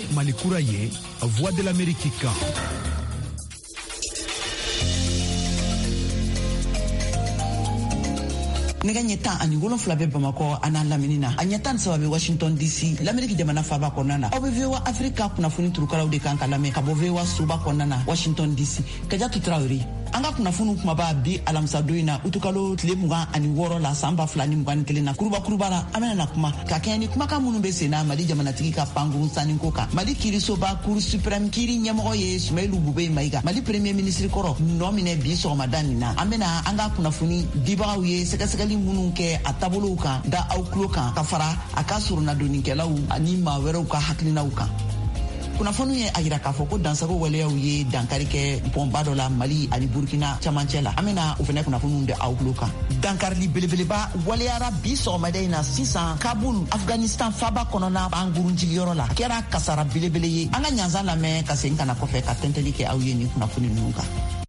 Malikura ye, Voix de l'Amérique kan. Nega ɲɛtan ani 7 bɛ Bamakɔ ana lamini na. A ɲɛtan saba bɛ Washington DC. L'Amérique jamana faba kɔnɔna na. Aw bɛ VOA Africa kunnafoni turukalaw de kan ka lamɛn ka bɔ VOA soba kɔnɔna na Washington DC. Kajatu Traoré. An ka kunnafoni kumaba bi alamisa don in na utukalo tile 26 la san 2021 na kuruba la an bɛna na kuma ka kɛɲɛ ni kumakan minnu bɛ sen na Mali jamanatigi ka pankuru saniko kan. Mali kiirisoba Cour suprême kiiri ɲɛmɔgɔ ye Sumailu Bube Mayiga. Mali premier ministre kɔrɔ nɔ minɛ bi sɔgɔmada nin na. An bɛna an ka kunnafoni dibagaw ye sɛgɛsɛgɛli minnu kɛ a taabolow kan da aw tulo kan ka fara a ka surunadonikɛlaw ani maa wɛrɛw ka hakilinaw kan. Kunnafoni ye a yira k'a fɔ ko dansago waleyaw ye dankari kɛ bɔnba dɔ la Mali ani Burkina camancɛ la. An bɛna o fɛnɛ kunnafoniw de aw tulo kan. Dankarili belebeleba waleyara bi sɔgɔmada in na sisan Kabul, Afghanistan faba kɔnɔna bangurun jigiyɔrɔ la. A kɛra kasara belebele ye. An ka ɲanzan lamɛn ka segin ka na kɔfɛ ka tɛntɛli kɛ aw ye nin kunnafoni ninnu kan.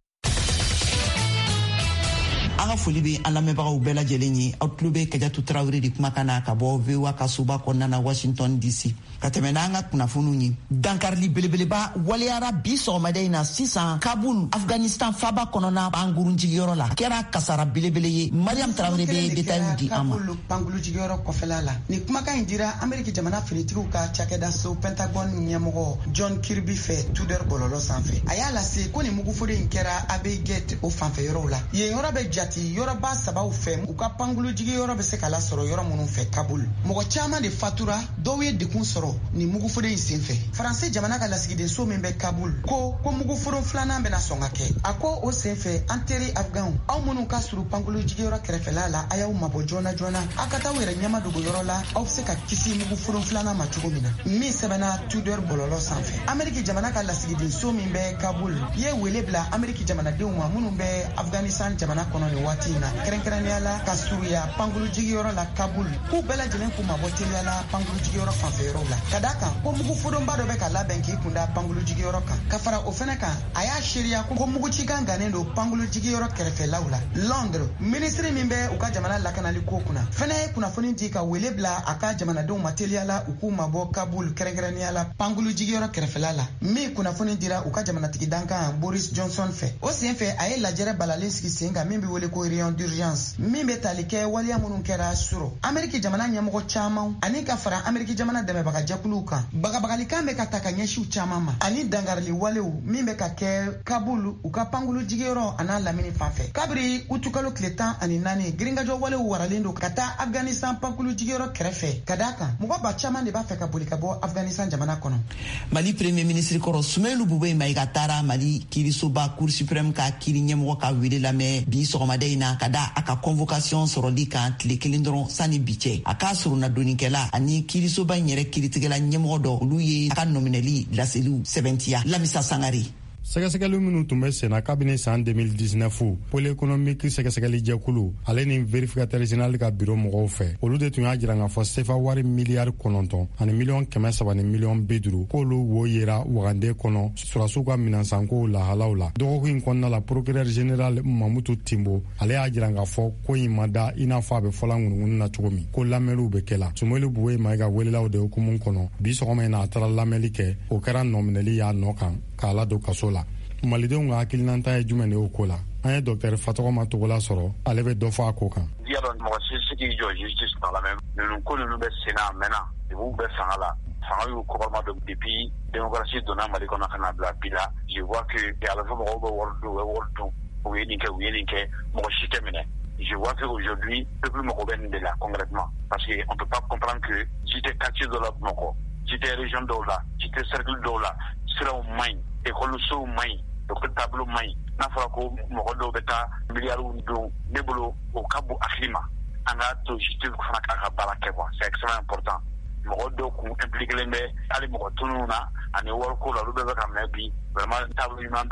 An ka foli bɛ an lamɛnbagaw bɛɛ lajɛlen ye. Aw tulo bɛ Kajatu Traoré de kumakan na ka bɔ VOA ka soba kɔnɔna na Washington DC. Ka tɛmɛ n'an ka kunnafoniw ye. Dankarili belebeleba waleyara bi sɔgɔmada in na sisan Kabul, Afghanistan faba kɔnɔna bangurun jigiyɔrɔ la. A kɛra kasara belebele ye. Mariam Traoré bɛ détails di an ma. Kabul bangurun jigiyɔrɔ kɔfɛla la. Ni kumakan in dira Amérique jamana finitigiw ka cakɛda so Pentagon ɲɛmɔgɔ John Kirby fɛ Tudor bɔlɔlɔ sanfɛ. A y'a lase ko ni muguforo in kɛra Abbey Gate o fanfɛ yɔrɔw la. Yen yɔrɔ bɛ jati yɔrɔba sabaw fɛ u ka pangulu jigiyɔrɔ bɛ se ka lasɔrɔ yɔrɔ minnu fɛ Kabul. Mɔgɔ caman de fatura, dɔw ye dekun sɔrɔ ni muguforo in senfɛ. Faransɛ jamana ka lasigiden so min bɛ Kabul ko muguforo filanan bɛna sɔn ka kɛ. A ko o senfɛ an teri Afganw, aw minnu ka surun pangulu jigiyɔrɔ kɛrɛfɛla la a y'aw mabɔ joona joona. A ka taa yɛrɛ ɲɛma dogo yɔrɔ la, aw bɛ se ka kisi muguforo filanan ma cogo min na. Min sɛbɛnna Tudor bɔlɔlɔ sanfɛ. Amérique jamana ka lasigiden so min bɛ Kabul ye wele bila Amérique jamanadenw ma minnu bɛ Afghanistan jamana kɔnɔ nin waati in na. Kɛrɛnkɛrɛnnenya la ka surunya pangulu jigiyɔrɔ la Kabul k'u bɛɛ lajɛlen k'u mabɔ teliya la pangulu jigiyɔrɔ fanfɛyɔrɔw la. Ka d'a kan ko muguforonba dɔ bɛ ka labɛn k'i kunda pangulu jigiyɔrɔ kan. Ka fara o fɛnɛ kan a y'a seeriya ko mugucikan gannen don pangulu jigiyɔrɔ kɛrɛfɛlaw la. Londres minisiri min bɛ u ka jamana lakanali ko kunna fɛnɛ ye kunnafoni di ka wele bila a ka jamanadenw ma teliya la u k'u mabɔ Kabul kɛrɛnkɛrɛnnenya la pangulu jigiyɔrɔ kɛrɛfɛla la. Min kunnafoni dira u ka jamanatigi dankan Boris Johnson fɛ. O senfɛ a ye lajɛrɛ balalen sigi sen kan min bɛ wele ko réunion d'urgence min bɛ tali kɛ waliya minnu kɛra suro. Amérique jamana ɲɛmɔgɔ caman ani ka fara Amérique jamana dɛmɛbaga jɛkuluw kan. Bagabagalikan bɛ ka ta ka ɲɛsiw caman ma ani dangarili walew min bɛ ka kɛ Kabul u ka pangulu jigiyɔrɔ a n'a lamini fanfɛ. Kabiri utukalo tile 14 girinkajɔ walew waralen don ka taa Afghanistan pangulu jigiyɔrɔ kɛrɛfɛ. Ka d'a kan mɔgɔ ba caman de b'a fɛ ka boli ka bɔ Afghanistan jamana kɔnɔ. Mali premier ministre kɔrɔ Sumailu Bube Mayiga taara Mali kiirisoba Cour suprême ka kiiri ɲɛmɔgɔ ka wele lamɛn bi sɔgɔmada in na ka da a ka convocation sɔrɔli kan tile 1 dɔrɔn sani bi cɛ. A ka surunadonikɛla ani kiirisoba in yɛrɛ kiiritigɛla ɲɛmɔgɔ dɔ olu ye a ka nominɛli laseliw sɛbɛntiya. Lamisa Sangare. Sɛgɛsɛgɛli minnu tun bɛ senna kabini san 2019 pôle économique sɛgɛsɛgɛli jɛkulu ale ni vérificateur général ka bureau mɔgɔw fɛ olu de tun y'a jira k'a fɔ sefa wari miliyari 9 ani miliyɔn 300 ni miliyɔn 50 k'olu wo yera wagande kɔnɔ surasiw ka minɛnsankow lahalaw la. Dɔgɔkun in kɔnɔna la procureur général Mamutu Timbo ale y'a jira k'a fɔ ko in ma da i n'a fɔ a bɛ fɔla ŋunuŋunu na cogo min ko lamɛnliw bɛ kɛ la. Sumailu Bube Mayiga welelaw de hukumu kɔnɔ bi sɔgɔma in na a taara lamɛnli kɛ o kɛra nɔminɛli y'a nɔ kan k'a ladon kaso la. Malidenw ka hakilinanta ye jumɛn de y'o ko la? An ye Dr Fatɔgɔma Togola sɔrɔ ale bɛ dɔ fɔ a ko kan. Diya dɔn mɔgɔ si k'i jɔ justice par la même ninnu ko ninnu bɛ sen na a mɛnna de b'u bɛɛ fanga la fanga y'u kɔkɔrɔma dɔn depuis démocratie donna Mali kɔnɔ ka na bila bi la je vois que a bɛ fɔ mɔgɔw bɛ wari dun u ye nin kɛ mɔgɔ si tɛ minɛ. Je vois qu'aujourd'hui, peuple mɔgɔ de là concrètement. Parce qu'on ne peut pas comprendre que j'étais quartier de la Moko, j'étais région de là, j'étais cercle de là, c'est au main, école sous main, le tableau main. N'a pas que Moko beta milliard ou deux, nebolo au Cabo Afrima. On a tout justice qu'on a balaké quoi. C'est extrêmement important. Moko qu'on implique les mais allez Moko tout nous na, on est work la rue de la Cameroun, vraiment tableau humain d'eau.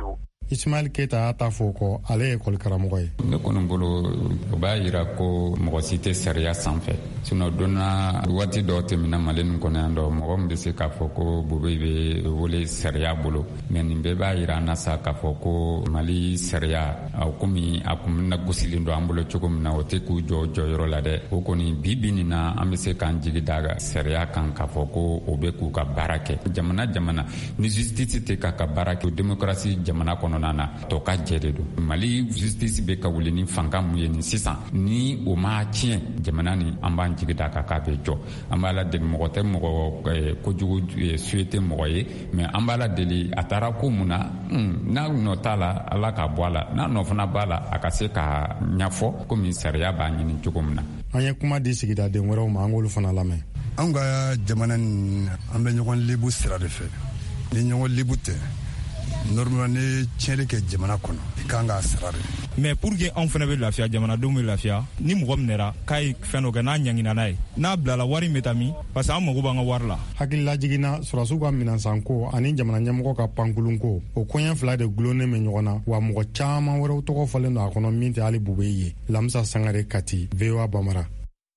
Ismail Keita ta foko ale école karamɔgɔ ye. Ne kɔni bolo o b'a yira ko mɔgɔ si tɛ sariya sanfɛ sinon donna waati dɔw tɛmɛna Mali nin kɔnɔ yan dɔ mɔgɔ min bɛ se k'a fɔ ko Bobe bɛ wele sariya bolo mais nin bɛɛ b'a yira an na sa k'a fɔ ko Mali sariya komi a kun bɛna gosilen don an bolo cogo min na o tɛ k'u jɔ jɔyɔrɔ la dɛ o kɔni bi nin na an bɛ se k'an jigi da sariya kan k'a fɔ ko o bɛ k'u ka baara kɛ jamana ni justice tɛ ka baara kɛ démocratie jamana kɔnɔ na to ka jɛ de don Mali justice be ka wuli ni fanga mun ye ni sisan ni o ma tiɲɛ jamana ni an b'an jigi da k'a bɛ jɔ an b'a la deli mɔgɔ tɛ mɔgɔ kojugu souhaité mɔgɔ ye mais an b'a la deli a taara ko mun na n'a nɔ t'a la Ala ka bɔ a la n'a nɔ fana b'a la a ka se ka ɲɛfɔ komi sariya b'a ɲini cogo min na. An ye kuma di sigidaden wɛrɛw ma an k'olu fana lamɛn. An ka jamana nin an bɛ ɲɔgɔn lebu sira de fɛ ni ɲɔgɔn lebu tɛ normalement ne tiɲɛli kɛ jamana kɔnɔ i kan k'a sara de. Mais pour que anw fana bɛ lafiya jamanadenw bɛ lafiya ni mɔgɔ minɛra k'a ye fɛn dɔ kɛ n'a ɲangina n'a ye n'a bilala wari min bɛ taa min parce que an mago b'an ka wari la. Hakilila jiginna sɔrɔsiw ka minɛnsanko ani jamana ɲɛmɔgɔ ka pankulunko o koɲɛ fila de gulonnen bɛ ɲɔgɔn na wa mɔgɔ caman wɛrɛw tɔgɔ fɔlen don a kɔnɔ min tɛ hali Bube ye. Lamisa Sangare Kati, VOA Bamara.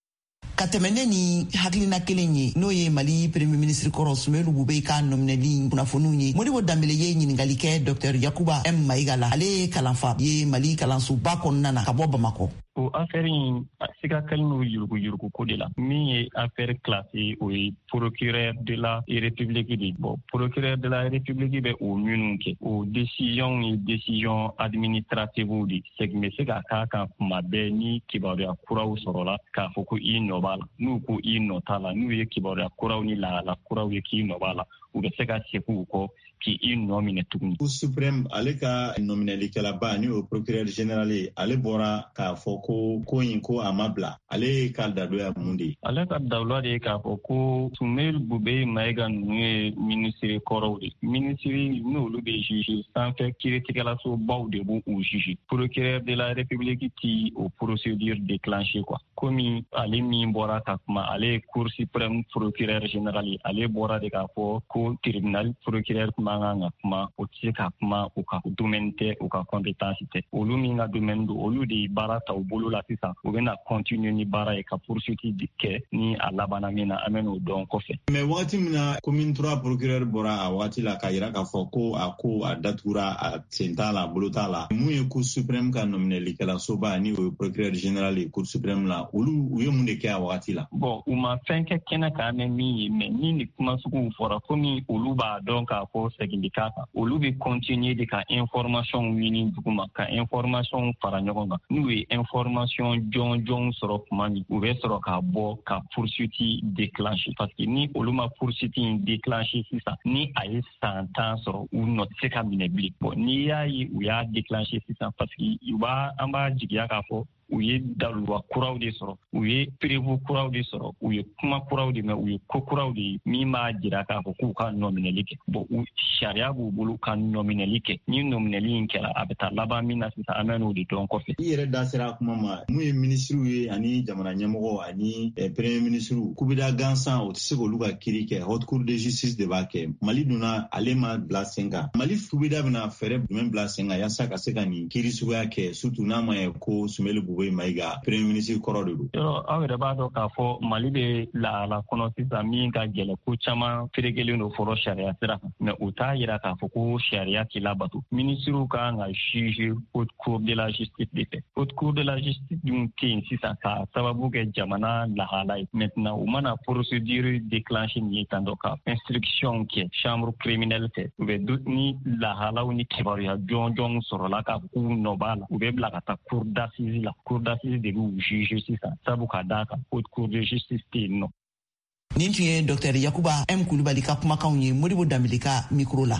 Ka tɛmɛne ni hakilina kelen ye n'o ye Mali premier ministre kɔrɔ Sumelu Bube ka nominɛli kunnafoniw ye. Modibo Dambele ye ɲininkali kɛ Dr Yakuba M Mayiga la ale ye kalanfa ye Mali kalansoba kɔnɔna na ka bɔ Bamako. O affaire in sika kalino yurugu ko de la min ye affaire classée o ye procureur de la République de procureur de la République bɛ o minnu kɛ o décision ye décision administrative de segme se ka k'a kan kuma bɛɛ ni kibaruya kuraw sɔrɔla k'a fɔ ko i nɔ b'a la n'u ko i nɔ t'a la n'u ye kibaruya kuraw ni lahala kuraw ye k'i nɔ b'a la u bɛ se ka segin u kɔ k'i nɔ minɛ tuguni. Cour suprême ale ka nominalikɛlaba ni o procureur général ye ale bɔra k'a fɔ ko in ko a ma bila ale ka dadoya mun de ye. Ale ka dadoya de ye k'a fɔ ko Sumelu Bube Mayiga ninnu ye ministre kɔrɔw de ministre n'olu bɛ juge sanfɛ kiiritigɛlasobaw de b'u juge procureur de la République ti o procédure déclenchée quoi komi ale min bɔra ka kuma ale ye Cour suprême procureur général ye ale bɔra de k'a fɔ ko tribunal procureur man kan ka kuma o tɛ se ka kuma o ka domaine tɛ o ka compétence tɛ olu min ka domaine don olu de baara ta u bolo la sisan u bɛna continuer ni baara ye ka poursuite kɛ ni a labanna min na an bɛ n'o dɔn kɔfɛ. Mais waati min na commune 3 procureur bɔra a waati la ka yira k'a fɔ ko a datugura a sen t'a la a bolo t'a la mun ye Cour suprême ka nominalikɛlasoba ni o ye procureur général ye Cour suprême la olu u ye mun de kɛ a waati la. Bon u ma fɛn kɛ kɛnɛ kan mɛ min ye mais ni nin kuma suguw fɔra komi olu b'a dɔn k'a fɔ segin k'a kan olu bɛ continuer de ka information ɲini duguma ka information fara ɲɔgɔn kan n'u ye information jɔnjɔn sɔrɔ kuma min u bɛ sɔrɔ k'a bɔ ka poursuite déclencher parce que ni olu ma poursuite déclencher sisan ni a ye san 10 sɔrɔ u nɔ tɛ se ka minɛ bilen bon n'i y'a ye u y'a déclencher sisan parce que an b'a jigiya k'a fɔ u ye daluwa kuraw de sɔrɔ u ye prévu kuraw de sɔrɔ u ye kuma kuraw de mɛn u ye ko kuraw de min b'a jira k'a fɔ k'u ka nominɛli kɛ bon sariya b'u bolo ka nominɛli kɛ ni nominɛli in kɛra a bɛ taa laban min na sisan an bɛ n'o de dɔn kɔfɛ. I yɛrɛ da sera a kuma ma mun ye ministres ye ani jamana ɲɛmɔgɔ ani premier ministre kubida gansan o tɛ se k'olu ka kiiri kɛ haute cour de justice de b'a kɛ Mali donna ale ma bila sen kan Mali kubida bɛna fɛɛrɛ jumɛn bila sen kan yaasa ka se ka nin kiiri suguya kɛ surtout n'a ma ye ko Sumelu Bube Mayiga premier ministre kɔrɔ de don. Yɔrɔ aw yɛrɛ b'a dɔn k'a fɔ Mali bɛ lahala kɔnɔ sisan min ka gɛlɛn ko caman ferekelen don fɔlɔ sariya sira kan mais o t'a yira k'a fɔ ko sariya t'i labato ministres kan ka juger haute cour de la justice de fɛ haute cour de la justice dun tɛ yen sisan ka sababu kɛ jamana lahala ye maintenant u mana procédure déclencher nin ye tan dɔ ka instruction kɛ chambre criminelle fɛ u bɛ ni lahalaw ni kibaruya jɔnjɔn sɔrɔla k'a fɔ k'u nɔ b'a la u bɛ bila ka taa cour d'assises la cour d'assises de b'u juger sisan sabu ka d'a kan haute cour de justice tɛ yen nɔ. Nin tun ye Dr Yakuba M Kulibali ka kumakanw ye Modibo Dambele ka micro la.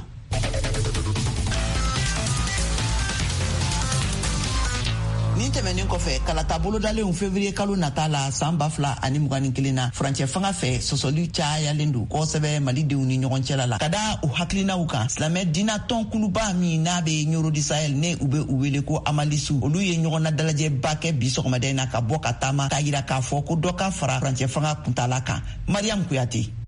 Nin tɛmɛnen kɔfɛ kalata bolodalen février kalo nata la san 2021 na furancɛ fanga fɛ sɔsɔli cayalen don kosɛbɛ malidenw ni ɲɔgɔn cɛla la ka da u hakilinaw kan silamɛ diina tɔn kuluba min n'a bɛ Ɲorodi Sahel ne u bɛ u wele ko Amalisu olu ye ɲɔgɔn na dalajɛba kɛ bi sɔgɔmada in na ka bɔ ka taama k'a yira k'a fɔ ko dɔ ka fara furancɛ fanga kuntala kan Mariam Kuyate.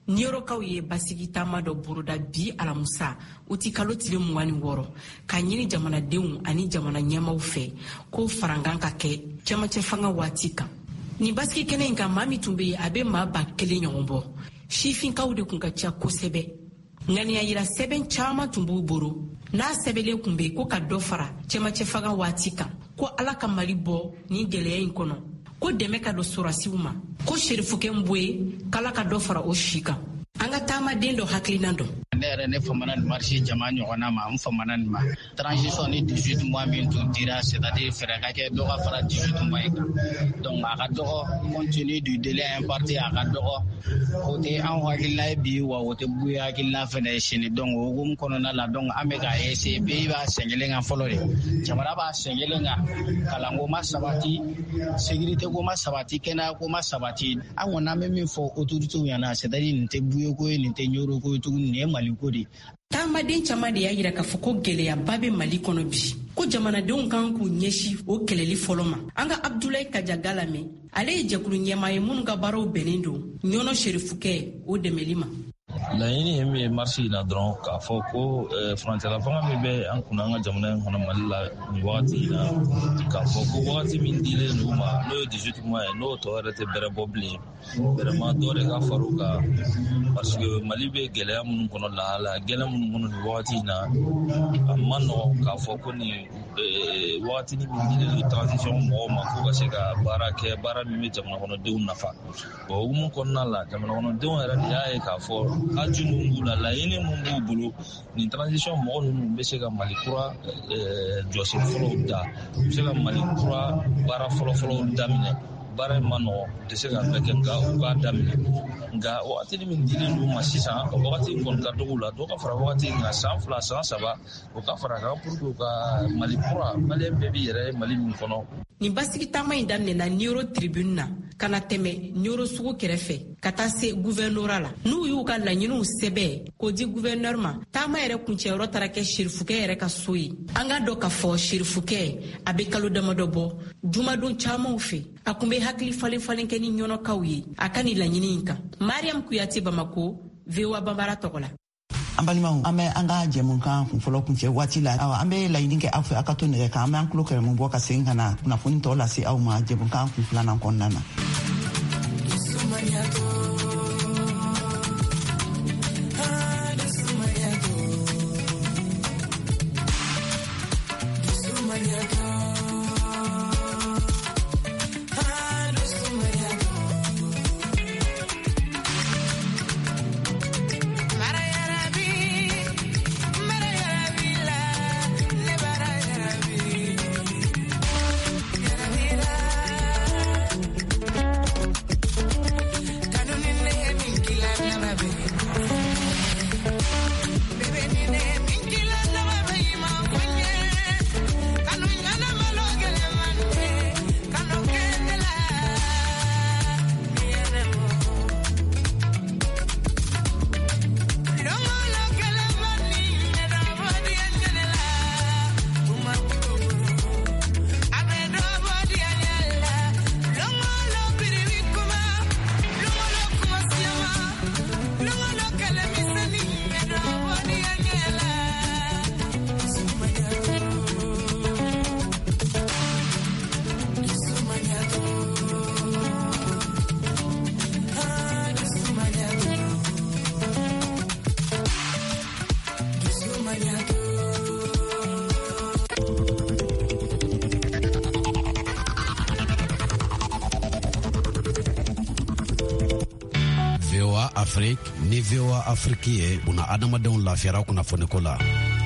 niyorokaw ye basigi taama dɔ boroda bi alamusa u ti kalo tile 26 ka ɲini jamanadenw ani jamana ɲɛmaw fɛ ko farangan ka kɛ cɛmancɛ fanga waati kan. Ni basigi kɛnɛ in kan maa min tun be yen a be maa ba kelen ɲɔgɔn bɔ. Sifinkaw de kun ka ca kosɛbɛ. Ŋaniya yira sɛbɛn caaman tun b'u boro. N'a sɛbɛlen kun be ko ka dɔ fara cɛmancɛ fanga waati kan ko ala ka Mali bɔ ni gɛlɛya in kɔnɔ, ko dɛmɛ ka dɔ sorasiw ma, ko Serifukɛ Nboye k'ala ka dɔ fara o si kan. An ka taamaden dɔ hakilina dɔn. Ne yɛrɛ ne famana ni marché jama ɲɔgɔnna ma n famana nin ma transition ni 18 mois min tun dira c'est-à-dire fɛrɛ ka kɛ dɔ ka fara 18 mois kan donc a ka dɔgɔ continue du délai imparti a ka dɔgɔ o tɛ an hakilina ye bi wa o tɛ buye hakilina fɛnɛ ye sini donc o hukumu kɔnɔna la donc an bɛ ka essayer bɛɛ b'a sɛngɛlen kan fɔlɔ de jamana b'a sɛngɛlen kan kalanko ma sabati sécurité ko ma sabati kɛnɛya ko ma sabati an kɔni an bɛ min fɔ autorités ɲɛna c'est-à-dire nin tɛ buye ko ye nin tɛ ɲoro ko ye tuguni nin ye Mali ko de. Taamaden caman de y'a yira k'a fɔ ko gɛlɛyaba bɛ Mali kɔnɔ bi, ko jamanadenw kan k'u ɲɛsin o kɛlɛli fɔlɔ ma. An ka Abdulaye Kajaga lamɛn, ale ye jɛkulu ɲɛmaa ye minnu ka baaraw bɛnnen don ɲɔnɔ Serifukɛ o dɛmɛli ma. laɲini ye min ye marche in na dɔrɔn k'a fɔ ko furancɛla fanga min bɛ an kunna an ka jamana in kɔnɔ Mali la nin wagati in na k'a fɔ ko wagati min dilen n'u ma n'o ye 18 mois ye n'o tɔ yɛrɛ tɛ bɛrɛ bɔ bilen vraiment dɔ de ka far'u kan parce que Mali bɛ gɛlɛya minnu kɔnɔ lahala gɛlɛya minnu kɔnɔ nin wagati in na a ma nɔgɔn k'a fɔ ko nin wagati min dilen don transition mɔgɔw ma k'u ka se ka baara kɛ baara min bɛ jamana kɔnɔdenw nafa bon hukumu kɔnɔna la jamana kɔnɔdenw yɛrɛ de y'a ye k'a fɔ aju mun b'u la laɲini mun b'u bolo nin transition mɔgɔ ninnu bɛ se ka Mali kura jɔsen fɔlɔw da u bɛ se ka Mali kura baara fɔlɔfɔlɔw daminɛ baara in ma nɔgɔn u tɛ se ka bɛɛ kɛ nka u k'a daminɛ nka wagati min dilen d'u ma sisan ka wagati kɔni ka dɔgɔ u la dɔw ka fara wagati nka san 2 san 3 u ka fara kan pour que u ka Mali kura maliyɛn bɛɛ bɛ yɛrɛ Mali min kɔnɔ. Nin basigi taama in daminɛna Nioro tribune na ka na tɛmɛ Nioro sugu kɛrɛfɛ ka taa se gouvernora la. N'u y'u ka laɲiniw sɛbɛn k'o di gouverneur ma, taama yɛrɛ kuncɛyɔrɔ taara kɛ Serifukɛ yɛrɛ ka so ye. An ka dɔn k'a fɔ Serifukɛ a bɛ kalo damadɔ bɔ jumadon camanw fɛ. A kun bɛ hakili falen kɛ ni ɲɔnɔkaw ye a ka nin laɲini in kan. Mariam Kuyate, Bamako, VOA Bambara tɔgɔ la. An balimaw an bɛ an ka jɛmukan kunfɔlɔ kuncɛ waati la an bɛ laɲini kɛ aw fɛ aw ka to nɛgɛ kan an bɛ an tulo kɛrɛmu bɔ ka segin ka na kunnafoni tɔw lase aw ma jɛmukan kunfilanan kɔnɔna na. Afrique ni VOA Afrique ye una adamadenw lafiyara kunnafoniko la.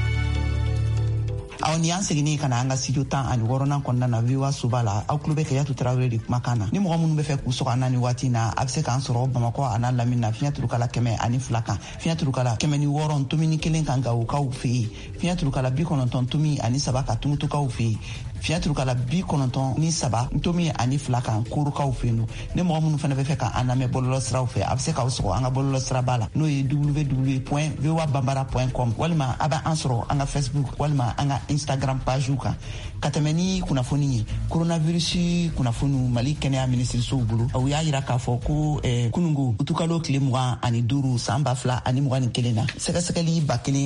Aw ni an seginni kana an ka studio 16 kɔnɔna na VOA Suba la aw tulo bɛ Kɛyatu Tarawele de kumakan na. Ni mɔgɔ minnu bɛ fɛ k'u sɔgɔ an na nin waati na a bɛ se k'an sɔrɔ Bamakɔ a n'a lamini na fiɲɛ turukala 102 kan fiɲɛ turukala 106 tomini 1 kan Gawokaw fɛ yen fiɲɛ turukala 93 kan Tumutukaw fɛ yen fiɲɛturu kala 93 ntomi ani 2 kan korukaw fenu ne mɔgɔ minnu fana bɛ fɛ ka an lamɛn bɔlɔlɔ siraw fɛ a bɛ se k'aw sɔgɔ an ka bɔlɔlɔ sira b'a la n'o ye www.voabambara.com walima a bɛ an sɔrɔ an ka Facebook walima an ka Instagram page kan ka tɛmɛ ni kunnafoni ye coronavirus kunnafoni Mali kɛnɛya minisirisow bolo aw y'a yira k'a fɔ ko kunungo utukalo tile 25 san 2021 na sɛgɛsɛgɛli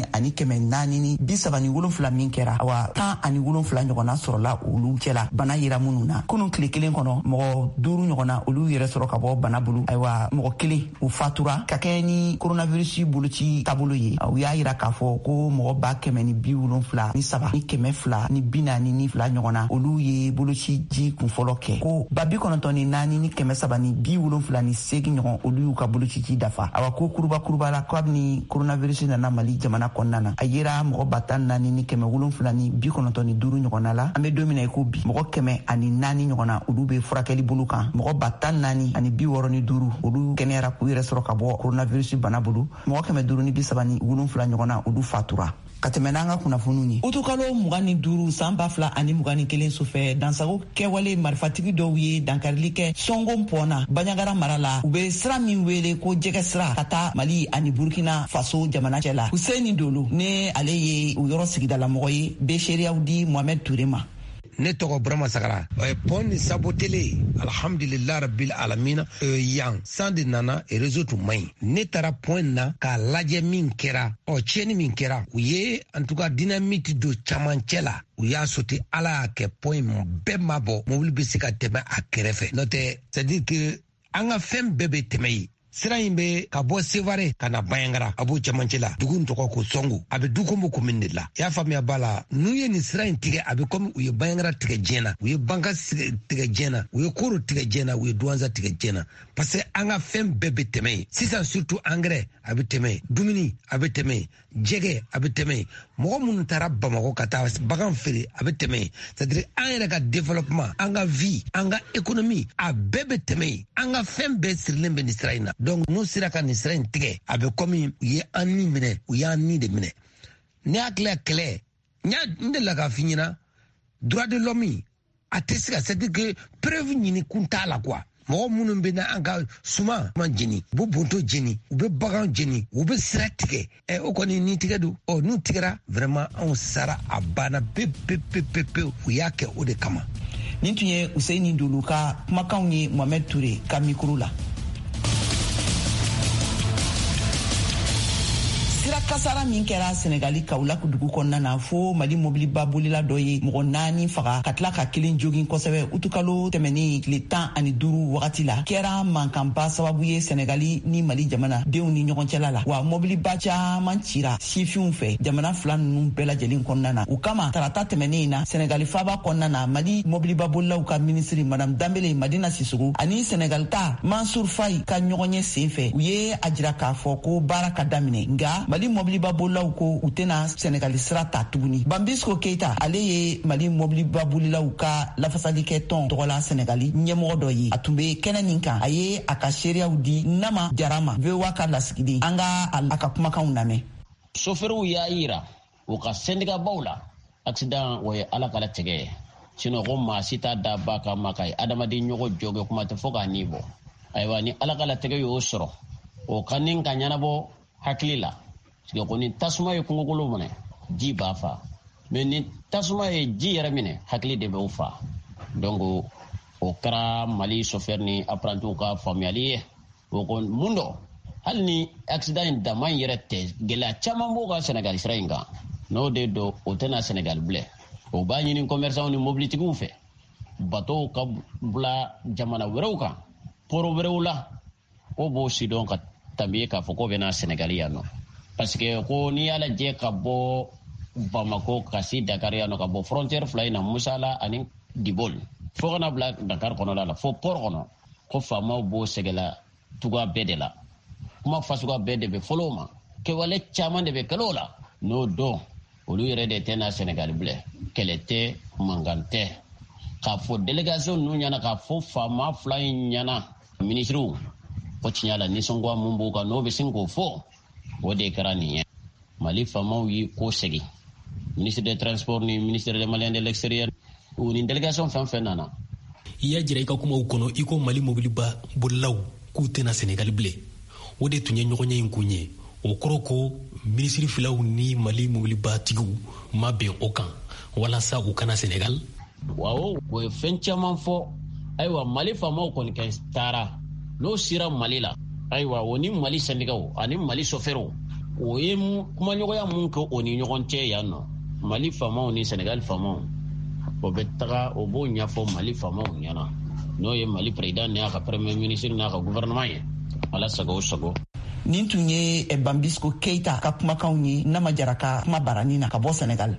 1437 min kɛra awa 17 ɲɔgɔnna sɔrɔla olu cɛla bana yira minnu na kunun tile kelen kɔnɔ mɔgɔ 5 ɲɔgɔnna olu yɛrɛ sɔrɔ ka bɔ bana bolo ayiwa mɔgɔ 1 u fatura ka kɛ ni coronavirus boloci taabolo ye aw y'a yira k'a fɔ ko mɔgɔ 173,242 ɲɔgɔnna olu ye boloci ji kunfɔlɔ kɛ ko 94,378 ɲɔgɔn olu y'u ka boloci ji dafa awa ko kuruba la kabini coronavirus nana Mali jamana kɔnɔna na a yera mɔgɔ 14,795 ɲɔgɔnna la an bɛ don min na i ko bi mɔgɔ 104 ɲɔgɔnna olu bɛ furakɛli bolo kan mɔgɔ 14,065 olu kɛnɛyara k'u yɛrɛ sɔrɔ ka bɔ coronavirus bana bolo mɔgɔ 537 ɲɔgɔnna olu fatura ka tɛmɛ n'an ka kunnafoniw ye utukalo 25 san 2021 sofɛ dansago kɛwale marifatigi dɔw ye dankarili kɛ sɔngo pɔnna Banɲagara mara la u bɛ sira min wele ko jɛgɛ sira ka taa Mali ani Burkina Faso jamana cɛ la Useni Dolo ne ale ye o yɔrɔ sigidalamɔgɔ ye bɛ seereyaw di Mohamed Touré ma. Ne tɔgɔ Burama Sagara pɔn ni sabotele alhamdulillah rabbil alamina yan san de nana réseau tun man ɲi ne taara pɔn na k'a lajɛ min kɛra tiɲɛni min kɛra u ye en tout cas dynamite don camancɛ la u y'a sauté ala y'a kɛ pɔn bɛɛ ma bɔ mobili bɛ se ka tɛmɛ a kɛrɛfɛ n'o tɛ c'est à dire que an ka fɛn bɛɛ bɛ tɛmɛ yen sira in bɛ ka bɔ Sevare ka na Banɲagara a b'o cɛmancɛ la dugu in tɔgɔ ko Songo a bɛ Dukombo commune de la i y'a faamuya ba la n'u ye nin sira in tigɛ a bɛ komi u ye Banɲagara tigɛ diɲɛ na u ye Banka tigɛ diɲɛ na u ye Koro tigɛ diɲɛ na u ye Douanza tigɛ diɲɛ na parce que an ka fɛn bɛɛ bɛ tɛmɛ yen sisan surtout engrais a bɛ tɛmɛ yen dumuni a bɛ tɛmɛ yen jɛgɛ a bɛ tɛmɛ yen mɔgɔ minnu taara Bamakɔ ka taa bagan feere a bɛ tɛmɛ yen c'est à dire an yɛrɛ ka développement an ka vie an ka économie a bɛɛ bɛ tɛmɛ yen an ka fɛn bɛɛ sirilen bɛ nin sira in na donc n'u sera ka nin sira in tigɛ a bɛ komi u ye an ni minɛ u y'an ni de minɛ ne hakili kɛlɛ n delila k'a f'i ɲɛna droit de l'homme a tɛ se ka c'est à dire que preuve ɲini kun t'a la quoi mɔgɔ minnu bɛ na an ka suman jeni u bɛ bonto jeni u bɛ bagan jeni u bɛ sira tigɛ o kɔni ni tigɛ don n'u tigɛra vraiment anw sara a banna pewu u y'a kɛ o de kama. nin tun ye Useni Dolo ka kumakanw ye Mohamed Touré ka mikro la. sira kasara min kɛra Senegali Kaolack dugu kɔnɔna na fo Mali mobiliba bolila dɔ ye mɔgɔ 4 faga ka tila ka 1 jogin kosɛbɛ utukalo tɛmɛni tile 15 wagati la kɛra mankanba sababu ye Senegali ni Mali jamana denw ni ɲɔgɔn cɛla la wa mobiliba caman cira sifinw fɛ jamana 2 ninnu bɛɛ lajɛlen kɔnɔna na o kama tarata tɛmɛnen na Senegali faaba kɔnɔna na Mali mobiliba bolilaw ka ministre Madame Dambele Madina Sissoco ani Senegal ta Mansour Faye ka ɲɔgɔn ye senfɛ u ye a jira k'a fɔ ko baara ka daminɛ nga Mali mobiliba bolilaw ko u tɛna Senegali sira ta tuguni Bambisco Keita ale ye Mali mobiliba bolilaw ka lafasalikɛ tɔn tɔgɔla Senegali ɲɛmɔgɔ dɔ ye a tun bɛ kɛnɛ nin kan a ye a ka seereyaw di Nama Jarama VOA ka lasigiden an ka a ka kumakanw lamɛn. Chauffeurw y'a yira u ka syndicat baw la accident o ye ala kala tigɛ sinon ko maa si t'a da ba ka ma ka ye adamaden ɲɔgɔn jɔgɛ kuma tɛ fo k'a ni bɔ ayiwa ni ala kala tigɛ y'o sɔrɔ o ka nin ka ɲɛnabɔ hakili la parce que ni tasuma ye kungokolo minɛ ji b'a fa mais ni tasuma ye ji yɛrɛ minɛ hakili de b'o fa donc o kɛra Mali chauffeur ni apprentis ka faamuyali ye o ko mun dɔ hali ni accident in dama yɛrɛ tɛ gɛlɛya caman b'o ka Senegal sira in kan n'o de don o tɛna Senegal bilen o b'a ɲini commerçants ni mobilitigiw fɛ bateau ka bila jamana wɛrɛw kan port wɛrɛw la o b'o sidɔn ka tanbiye k'a fɔ k'o bɛna Senegal yan nɔ parce que ko n'i y'a lajɛ ka bɔ Bamako ka se Dakar yan nɔ ka bɔ frontière 2 in na Musala ani Dibol fo kana bila Dakar kɔnɔla la fo port kɔnɔ ko faamaw b'o sɛgɛla tuga bɛɛ de la kuma fasuga bɛɛ de bɛ fɔlɔ ma kɛwale caman de bɛ kɛlɛ o la n'o don olu yɛrɛ de tɛna Senegal bilen kɛlɛ tɛ mankan tɛ k'a fɔ délégation ninnu ɲɛna k'a fɔ faama 2 in ɲɛna ministrew ko tiɲɛ la nisɔngoya mun b'u kan n'o bɛ sin k'o fɔ o de kɛra nin ye Mali faamaw yi ko segin ministre des transports ni ministre des Maliens de l'extérieur o ni delegation fan nana i y'a jira i ka kumaw kɔnɔ i ko Mali mobiliba bolilaw k'u tɛna Senegal bilen o de tun ye ɲɔgɔnye in kun ye o kɔrɔ ko minisiri filaw ni Mali mobiliba tigiw ma bɛn o kan walasa u kana Senegal. Waaw o ye fɛn caman fɔ ayiwa Mali faamaw kɔni ka taara n'o sira Mali la ayiwa o ni Mali syndicaw ani Mali chauffeurs o ye kumaɲɔgɔnya mun kɛ o ni ɲɔgɔn cɛ yan nɔ Mali faamaw ni Senegal faamaw o bɛ taga o b'o ɲɛfɔ Mali faamaw ɲɛna n'o ye Mali président n'a ka premier ministre n'a ka gouvernement ye ala sago sago. Nin tun ye Bambisko Keita ka kumakanw ye Nama Jara ka kuma barani na ka bɔ Senegal.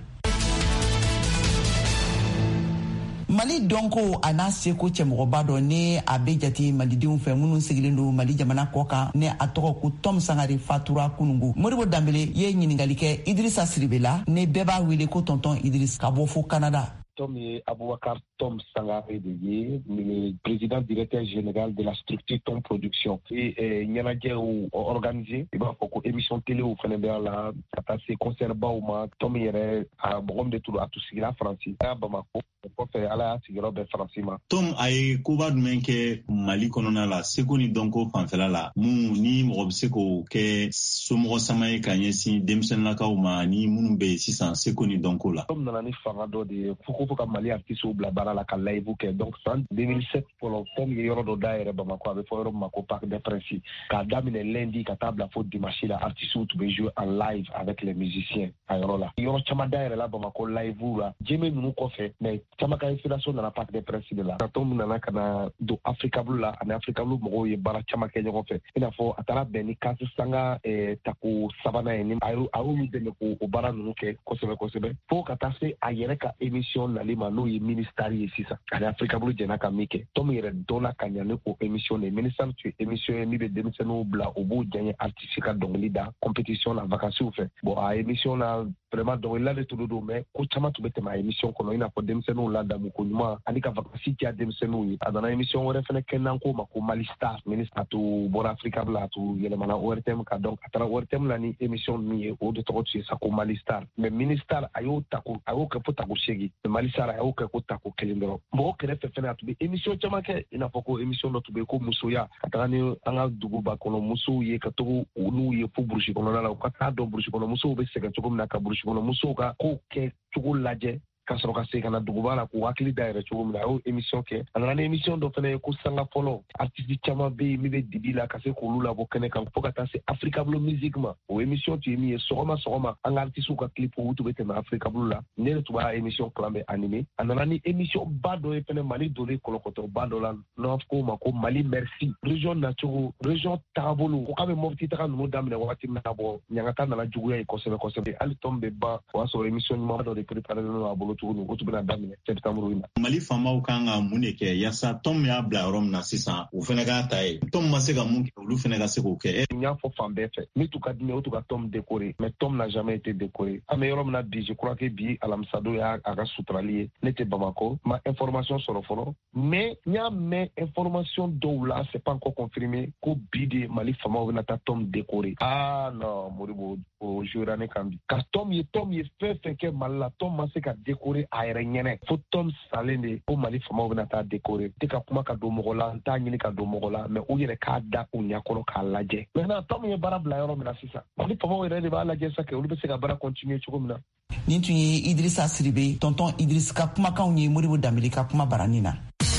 Mali donko a n'a seko cɛmɔgɔba dɔ ne a bɛ jate malidenw fɛ minnu sigilen don Mali jamana kɔ kan ne a tɔgɔ ko Tom Sangare fatura kunungu. Moribo Dambele ye ɲininkali kɛ Idrissa Siribe la ne bɛɛ b'a wele ko tonton Idriss ka bɔ fo Canada. Tom ye Aboubacar Tom Sangare de ye le président directeur général de la structure Tom Production et ɲɛnajɛw organisé i b'a fɔ ko émission télé o fɛnɛ bɛ la ka taa se concert baw ma Tom yɛrɛ a mɔgɔ min de tun a tun sigira Faransi a y'a Bamako o kɔfɛ ala y'a sigiyɔrɔ bɛn Faransi ma. Tom a ye koba jumɛn kɛ Mali kɔnɔna la seko ni dɔnko fanfɛla la mun ni mɔgɔ bɛ se k'o kɛ somɔgɔ sama ye ka ɲɛsin denmisɛnninlakaw ma ni minnu bɛ yen sisan seko ni dɔnko la. Tom nana ni fanga dɔ de ye fo ka Mali artistes bila baara la ka live kɛ donc en 2007 fɔlɔ Tom ye yɔrɔ dɔ dayɛlɛ Bamako a bɛ fɔ yɔrɔ min ma ko Parc des Princes k'a daminɛ lundi ka taa bila fo dimanche la artistes tun bɛ jouer en live avec les musiciens a yɔrɔ la yɔrɔ caman dayɛlɛ la Bamako live la jeme ninnu kɔfɛ mais caman ka inspiration nana Parc des Princes de la Tom nana ka na don Africa Blue la ani Africa Blue mɔgɔw ye baara caman kɛ ɲɔgɔn fɛ i n'a fɔ a taara bɛn ni Kasi Sanga tako sabanan ye ni a y'olu dɛmɛ k'o baara ninnu kɛ kosɛbɛ kosɛbɛ fo ka taa se a yɛrɛ ka émission nali ma n'o ye ministère ye sisan ani Africa Blue jɛna ka min kɛ Tom yɛrɛ dɔnna ka ɲa ne ko émission de ministère tun ye émission ye min bɛ denmisɛnninw bila o b'o jɛɲɛ artiste ka dɔnkili da compétition na vacances fɛ bon a émission na vraiment dɔnkilila de tun don mais ko caman tun bɛ tɛmɛ a émission kɔnɔ i n'a fɔ denmisɛnninw ladamu ko ɲuman ani ka vacances diya denmisɛnninw ye a nana émission wɛrɛ fɛnɛ kɛ n'an ko ma ko Mali Star ministre a tun bɔra Africa Blue a tun yɛlɛmana ORTM kan donc a taara ORTM la ni émission min ye o de tɔgɔ tun ye sa ko Mali Star mais ministère a y'o kɛ fo tako 8 mais Mali Star a y'o kɛ ko tako 1 dɔrɔn mɔgɔ kɛrɛfɛ fɛnɛ a tun bɛ émission caman kɛ i n'a fɔ ko émission dɔ tun bɛ ko musoya ka taga ni an ka duguba kɔnɔ musow ye ka togo olu ye fo burusi kɔnɔna la u ka taa dɔn burusi kɔnɔ musow bɛ sɛgɛn cogo min na ka burusi kɔnɔ musow ka ko kɛ cogo lajɛ ka sɔrɔ ka se ka na duguba la k'u hakili dayɛlɛ cogo min na a y'o émission kɛ a nana ni émission dɔ fɛnɛ ye ko sanga fɔlɔ artiste caman bɛ yen min bɛ dibi la ka se k'olu labɔ kɛnɛ kan fo ka taa se Africa Blue musique ma o émission tun ye min ye sɔgɔma sɔgɔma an ka artistes ka clip u tun bɛ tɛmɛ Africa Blue la ne de tun b'a émission plan bɛ animé a nana ni émission ba dɔ ye fɛnɛ Mali donnen kɔlɔkɔtɔ ba dɔ la n'an k'o ma ko Mali Merci région nacogo région tagabolo ko k'a bɛ Mopti taga ninnu daminɛ wagati min na bɔ ɲangata nana juguya ye kosɛbɛ kosɛbɛ hali Tom bɛ ban o y'a sɔrɔ émission ɲuman dɔ de préparé don a bolo tuguni o tun bɛna daminɛ septembre in na. Mali faamaw kan ka mun de kɛ yaasa Tom y'a bila yɔrɔ min na sisan o fɛnɛ k'a ta ye Tom ma se ka mun kɛ olu fɛnɛ ka se k'o kɛ. N y'a fɔ fan bɛɛ fɛ min tun ka di ne o tun ka Tom décorer mais Tom n'a jamais été décoré an bɛ yɔrɔ min na bi je crois que bi alamisa don y'a a ka suturali ye ne tɛ Bamako ma information sɔrɔ fɔlɔ mais n y'a mɛn information dɔw la c'est pas encore confirmé ko bi de Mali faamaw bɛna taa Tom décorer ah non Moribo o jouera ne kan bi ka Tom ye fɛn fɛn kɛ Mali la Tom ma se ka décorer a yɛrɛ ɲɛnɛ fo Tom salen de ko Mali faamaw bɛna taa décorer tɛ ka kuma ka don mɔgɔ la n t'a ɲini ka don mɔgɔ la mais u yɛrɛ k'a da u ɲɛkɔrɔ k'a lajɛ maintenant Tom ye baara bila yɔrɔ min na sisan Mali faamaw yɛrɛ de b'a lajɛ sa kɛ olu bɛ se ka baara continuer cogo min na. Nin tun ye Idrissa Siribe tonton Idriss ka kumakanw ye Moribo Dambele ka kuma barani na.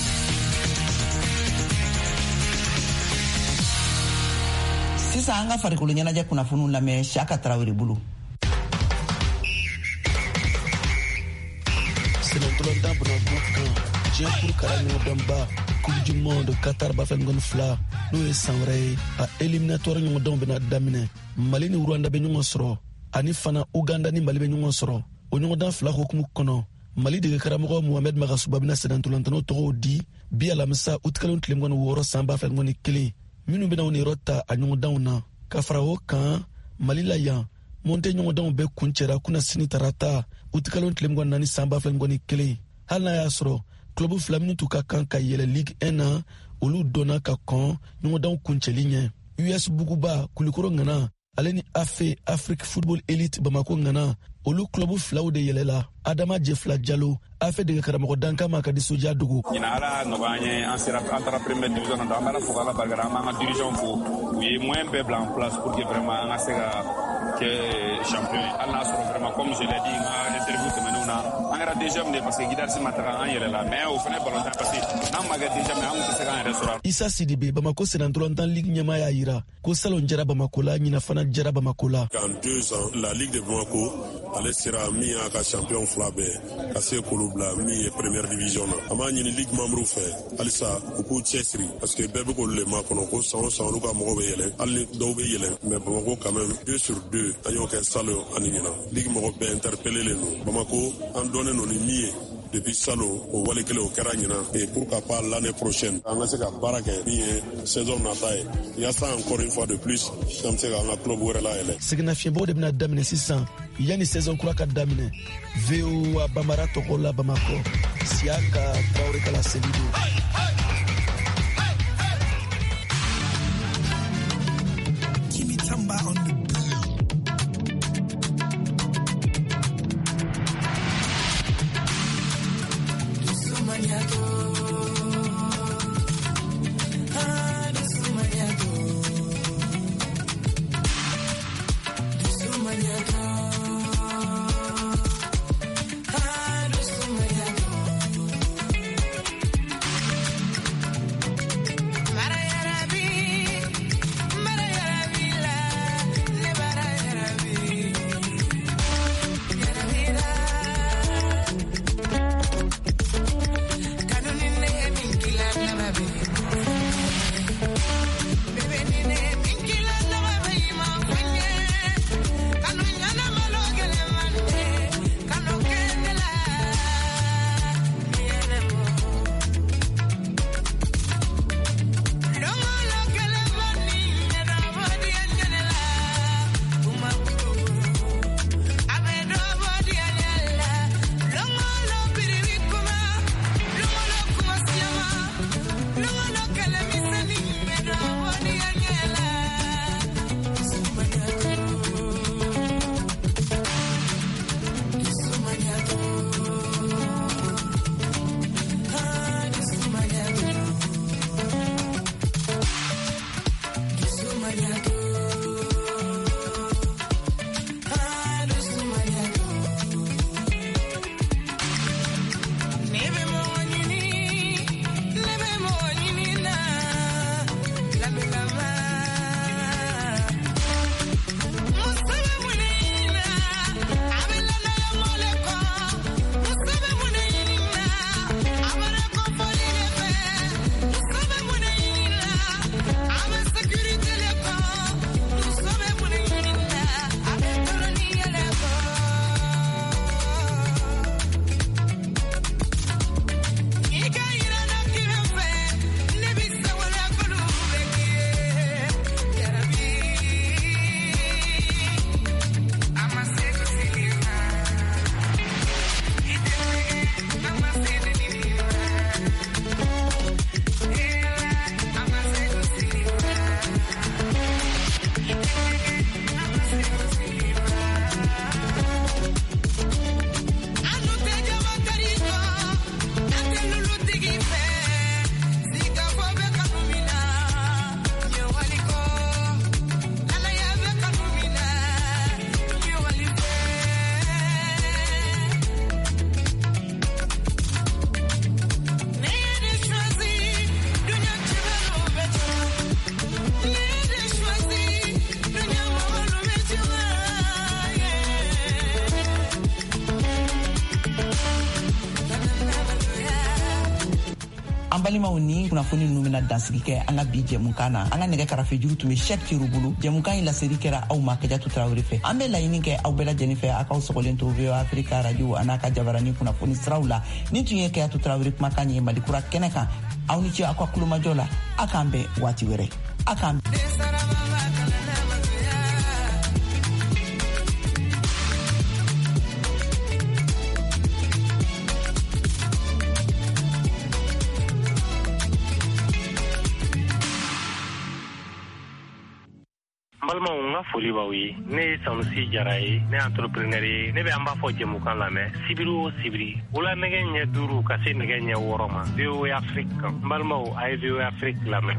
Sisan an ka farikolo ɲɛnajɛ kunnafoniw lamɛn Saka Tarawele bolo. Senatolontan Bonabu kan diɲɛ kuru kara ɲɔgɔndɔnba Coupe du Monde Qatar bafɛngɔni 2 n'o ye san wɛrɛ ye a éliminatoire ɲɔgɔndɔnw bɛna daminɛ Mali ni Rwanda bɛ ɲɔgɔn sɔrɔ ani fana Uganda ni Mali bɛ ɲɔgɔn sɔrɔ o ɲɔgɔndan 2 hukumu kɔnɔ Mali dege karamɔgɔ Mohamed Magasuba bɛna senatolantanaw tɔgɔw di bi alamisa utikalo tile 6 san bafɛngɔni 1 minnu bɛna o niyɔrɔ ta a ɲɔgɔndanw na ka fara o kan Mali la yan monte ɲɔgɔndanw bɛɛ kuncɛra kuna sini tarata utikalo tile 4 san bafɛngɔni 1 hali n'a y'a sɔrɔ club 2 minnu t'u ka kan ka yɛlɛ Ligue 1 na olu donna ka kɔn ɲɔgɔndanw kuncɛli ɲɛ US Buguba Kulikoro Ngana ale ni afe Afrique Football Elite Bamako ngana olu club flaw de yelela Adama Jefla Diallo afe de karamɔgɔ dankama ka di Soja Dugu ɲina ala nɔgɔye an sera an taara première division na an b'a fɔ ala barika an b'an ka dirigeant fo u ye moyen bɛɛ bila en place pour que vraiment an ka se ka kɛ champion ye hali n'a sɔrɔ vraiment comme je l'ai dit n ka interview tɛmɛnenw na an kɛra deuxième de parce que Guidarsi ma taga an yɛrɛ la mais o fana ballontan parce que n'an ma kɛ deuxième an tun tɛ se k'an yɛrɛ sɔrɔ. Issa Sidibe Bamako Sénatrontan Ligue ɲɛmaa y'a yira ko salon jɛra Bamako la ɲina fana jɛra Bamako la. En 2 ans la Ligue de Bamako ale sera min y'a ka champion fila bɛɛ ka se k'olu bila min ye première division na an b'a ɲini ligue membre fɛ halisa u k'u cɛsiri parce que bɛɛ bɛ k'olu le makɔnɔ ko san o san olu ka mɔgɔw bɛ yɛlɛ hali ni dɔw bɛ yɛlɛ mais Bamako quand même 2 sur 2 an y'o kɛ salon ani ɲina ligue mɔgɔ bɛɛ interpellé len don Bamako an dɔnnen don ni min ye depuis salon o wale kelen o kɛra ɲina et pourquoi pas l'année prochaine an ka se ka baara kɛ min ye saison nata ye yasa encore une fois de plus an bɛ se ka an ka club wɛrɛ layɛlɛ. Seginnafiɲɛbɔw de bɛna daminɛ sisan yanni saison kura ka daminɛ. VOA Bambara tɔgɔ la Bamako Siaka Traoré Kala Selido. balimaw ni kunnafoni ninnu bɛna dansigi kɛ an ka bi jɛmukan na. An ka nɛgɛ karafe juru tun bɛ Cheick Tirou bolo. Jɛmukan in laseli kɛra aw ma Kadiatou Traoré fɛ. An bɛ laɲini kɛ aw bɛɛ lajɛlen fɛ a k'aw sɔgɔlen to VOA Africa radio a n'a ka jabaranin kunnafoni siraw la. Nin tun ye Kadiatou Traoré kumakan ye Malikura kɛnɛ kan. Aw ni ce aw ka kulomajɔ la. A k'an bɛn waati wɛrɛ. A k'an balimaw n ka foli b'aw ye ne ye sanusi jara ye ne entrepreneur ye ne bɛ an b'a fɔ jɛmukan lamɛn sibiri o sibiri wula nɛgɛ ɲɛ 5 ka se nɛgɛ ɲɛ 6 ma VOA Afrique kan n balimaw a ye VOA Afrique lamɛn.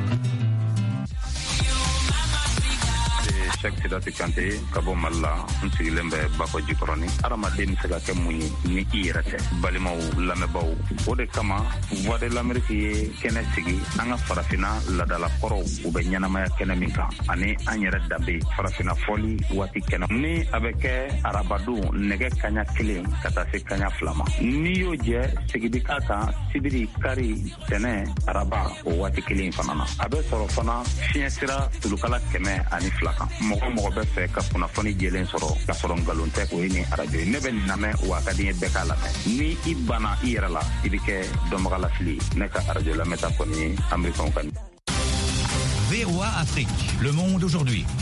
Cheikh Sidati Kante ka bɔ Mali la n sigilen bɛ Bako Jikɔrɔni. Adamaden bɛ se ka kɛ mun ye ni i yɛrɛ tɛ. Balimaw lamɛnbaw o de kama Voix de l'Amérique ye kɛnɛ sigi an ka farafina ladalakɔrɔw u bɛ ɲɛnamaya kɛnɛ min kan ani an yɛrɛ danbe farafina fɔli waati kɛnɛ ni a bɛ kɛ arabadon nɛgɛ kaɲa 1 ka taa se kaɲa 2 ma. N'i y'o jɛ sigidi ka kan sibiri kari tɛnɛ araba o waati 1 fana na. A bɛ sɔrɔ fana fiɲɛ sira tulukala 102 kan. Mɔgɔ bɛ fɛ ka kunnafoni jɛlen sɔrɔ ka sɔrɔ ngalon tɛ o ye ni radio ne bɛ nin lamɛn wa ka di n ye bɛɛ k'a lamɛn ni i banna i yɛrɛ la i bɛ kɛ dɔnbagalafili ne ka radio lamɛnta kɔni ye Américain ka. VOA Afrique, le monde aujourd'hui.